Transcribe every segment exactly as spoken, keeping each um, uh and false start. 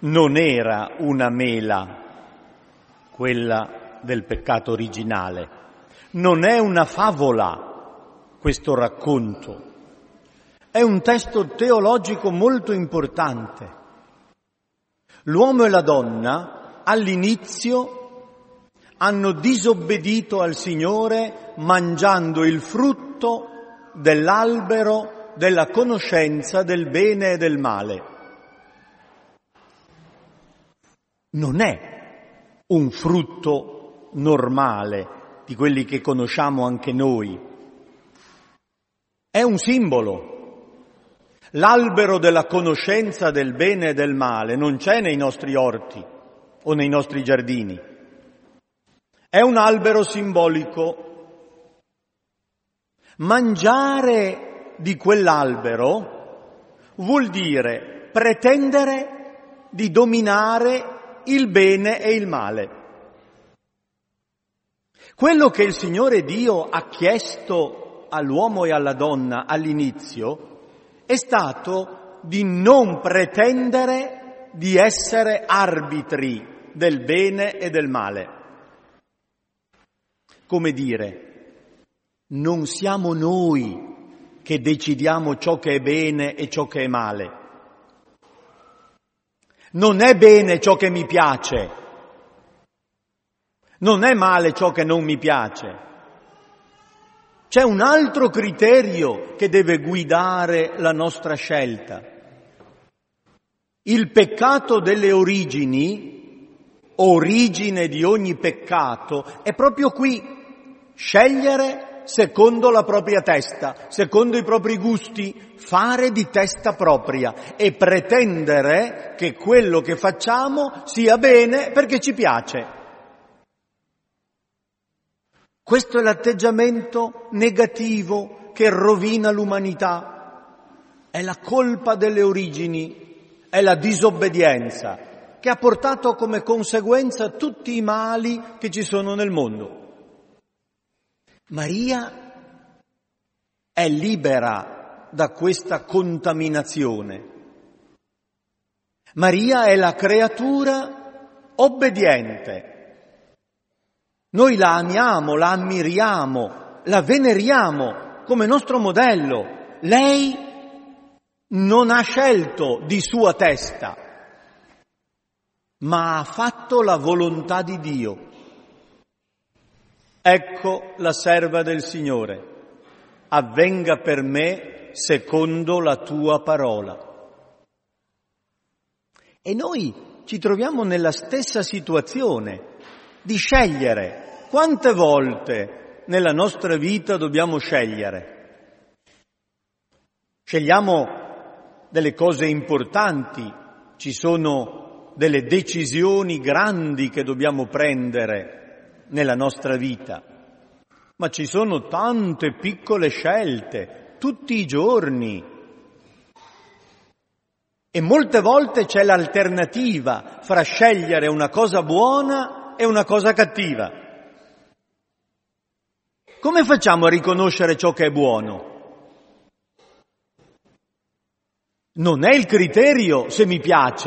non era una mela, quella del peccato originale. Non è una favola questo racconto. È un testo teologico molto importante. L'uomo e la donna all'inizio hanno disobbedito al Signore mangiando il frutto dell'albero della conoscenza del bene e del male. Non è un frutto normale di quelli che conosciamo anche noi. È un simbolo. L'albero della conoscenza del bene e del male non c'è nei nostri orti o nei nostri giardini. È un albero simbolico. Mangiare di quell'albero vuol dire pretendere di dominare il bene e il male. Quello che il Signore Dio ha chiesto all'uomo e alla donna all'inizio è stato di non pretendere di essere arbitri del bene e del male. Come dire, non siamo noi che decidiamo ciò che è bene e ciò che è male. Non è bene ciò che mi piace, non è male ciò che non mi piace. C'è un altro criterio che deve guidare la nostra scelta. Il peccato delle origini, origine di ogni peccato, è proprio qui: scegliere secondo la propria testa, secondo i propri gusti, fare di testa propria e pretendere che quello che facciamo sia bene perché ci piace. Questo è l'atteggiamento negativo che rovina l'umanità. È la colpa delle origini, è la disobbedienza che ha portato come conseguenza tutti i mali che ci sono nel mondo. Maria è libera da questa contaminazione. Maria è la creatura obbediente. Noi la amiamo, la ammiriamo, la veneriamo come nostro modello. Lei non ha scelto di sua testa, ma ha fatto la volontà di Dio. Ecco la serva del Signore. Avvenga per me secondo la tua parola. E noi ci troviamo nella stessa situazione di scegliere. Quante volte nella nostra vita dobbiamo scegliere? Scegliamo delle cose importanti, ci sono delle decisioni grandi che dobbiamo prendere nella nostra vita, ma ci sono tante piccole scelte, tutti i giorni. E molte volte c'è l'alternativa fra scegliere una cosa buona e una cosa cattiva. Come facciamo a riconoscere ciò che è buono? Non è il criterio se mi piace.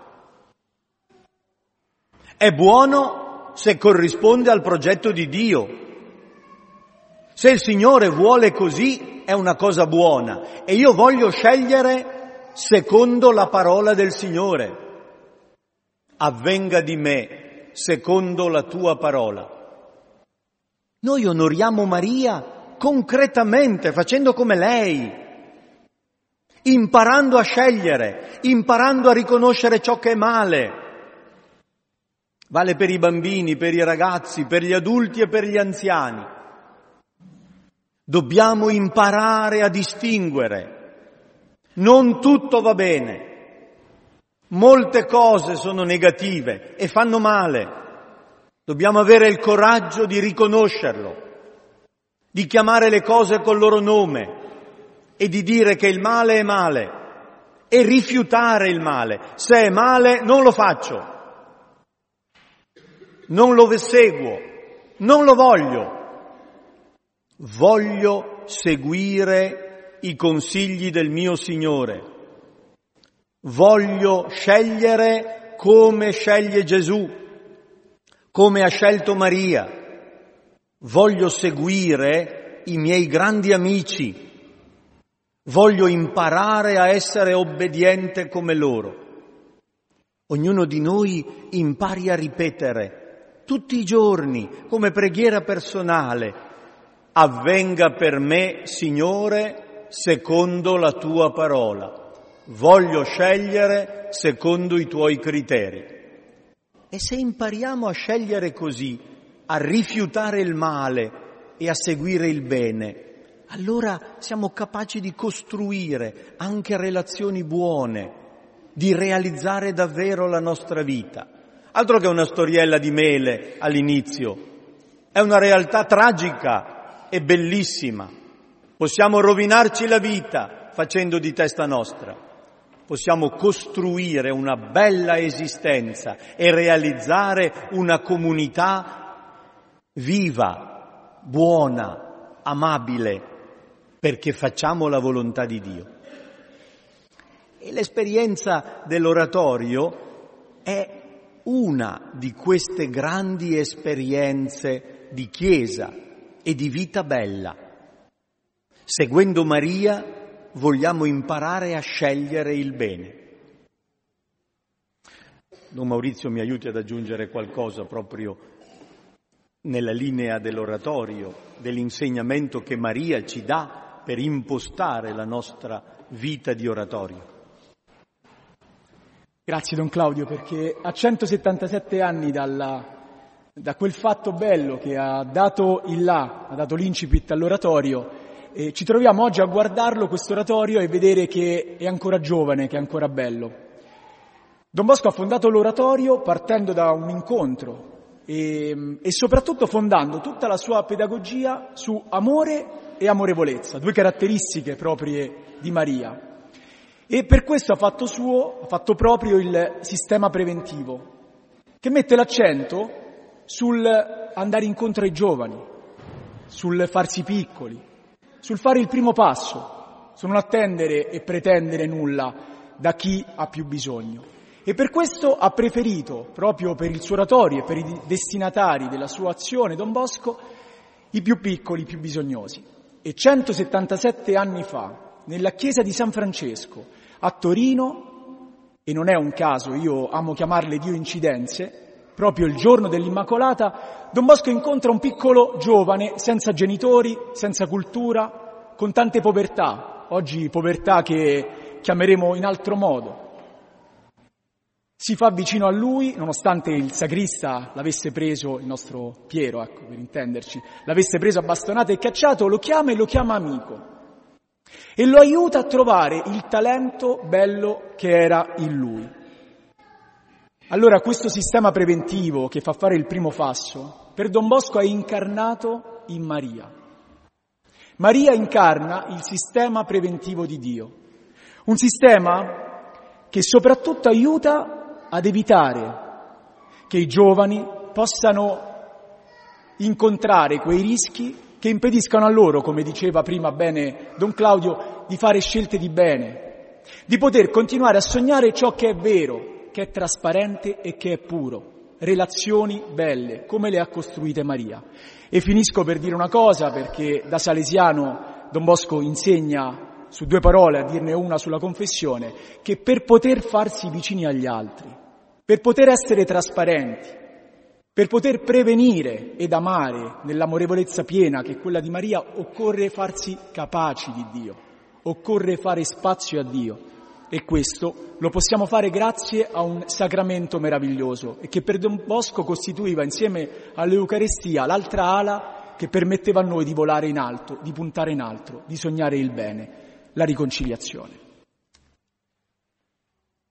È buono se corrisponde al progetto di Dio. Se il Signore vuole così, è una cosa buona. E io voglio scegliere secondo la parola del Signore. Avvenga di me secondo la tua parola. Noi onoriamo Maria concretamente, facendo come lei, imparando a scegliere, imparando a riconoscere ciò che è male. Vale per i bambini, per i ragazzi, per gli adulti e per gli anziani. Dobbiamo imparare a distinguere. Non tutto va bene. Molte cose sono negative e fanno male. Dobbiamo avere il coraggio di riconoscerlo, di chiamare le cose col loro nome e di dire che il male è male e rifiutare il male. Se è male non lo faccio, non lo seguo, non lo voglio. Voglio seguire i consigli del mio Signore. Voglio scegliere come sceglie Gesù, come ha scelto Maria. Voglio seguire i miei grandi amici. Voglio imparare a essere obbediente come loro. Ognuno di noi impari a ripetere tutti i giorni, come preghiera personale: avvenga per me, Signore, secondo la tua parola. Voglio scegliere secondo i tuoi criteri. E se impariamo a scegliere così, a rifiutare il male e a seguire il bene, allora siamo capaci di costruire anche relazioni buone, di realizzare davvero la nostra vita. Altro che una storiella di mele all'inizio, è una realtà tragica e bellissima. Possiamo rovinarci la vita facendo di testa nostra, possiamo costruire una bella esistenza e realizzare una comunità viva, buona, amabile, perché facciamo la volontà di Dio. E l'esperienza dell'oratorio è una di queste grandi esperienze di Chiesa e di vita bella. Seguendo Maria vogliamo imparare a scegliere il bene. Don Maurizio mi aiuti ad aggiungere qualcosa proprio nella linea dell'oratorio, dell'insegnamento che Maria ci dà per impostare la nostra vita di oratorio. Grazie Don Claudio, perché a centosettantasette anni dalla, da quel fatto bello che ha dato il là, ha dato l'incipit all'oratorio, eh, ci troviamo oggi a guardarlo, questo oratorio, e vedere che è ancora giovane, che è ancora bello. Don Bosco ha fondato l'oratorio partendo da un incontro e, e soprattutto fondando tutta la sua pedagogia su amore e amorevolezza, due caratteristiche proprie di Maria. E per questo ha fatto suo, ha fatto proprio il sistema preventivo, che mette l'accento sul andare incontro ai giovani, sul farsi piccoli, sul fare il primo passo, su non attendere e pretendere nulla da chi ha più bisogno. E per questo ha preferito, proprio per il suo oratorio e per i destinatari della sua azione, Don Bosco, i più piccoli, i più bisognosi. E centosettantasette anni fa, nella chiesa di San Francesco, a Torino, e non è un caso, io amo chiamarle Dio incidenze, proprio il giorno dell'Immacolata, Don Bosco incontra un piccolo giovane senza genitori, senza cultura, con tante povertà, oggi povertà che chiameremo in altro modo. Si fa vicino a lui, nonostante il sagrista l'avesse preso, il nostro Piero, ecco, per intenderci, l'avesse preso a bastonate e cacciato, lo chiama e lo chiama amico. E lo aiuta a trovare il talento bello che era in lui. Allora questo sistema preventivo che fa fare il primo passo, per Don Bosco è incarnato in Maria. Maria incarna il sistema preventivo di Dio. Un sistema che soprattutto aiuta ad evitare che i giovani possano incontrare quei rischi che impediscano a loro, come diceva prima bene Don Claudio, di fare scelte di bene, di poter continuare a sognare ciò che è vero, che è trasparente e che è puro, relazioni belle, come le ha costruite Maria. E finisco per dire una cosa, perché da salesiano Don Bosco insegna su due parole, a dirne una sulla confessione, che per poter farsi vicini agli altri, per poter essere trasparenti, per poter prevenire ed amare nell'amorevolezza piena che è quella di Maria, occorre farsi capaci di Dio, occorre fare spazio a Dio. E questo lo possiamo fare grazie a un sacramento meraviglioso e che per Don Bosco costituiva, insieme all'Eucarestia, l'altra ala che permetteva a noi di volare in alto, di puntare in alto, di sognare il bene, la riconciliazione.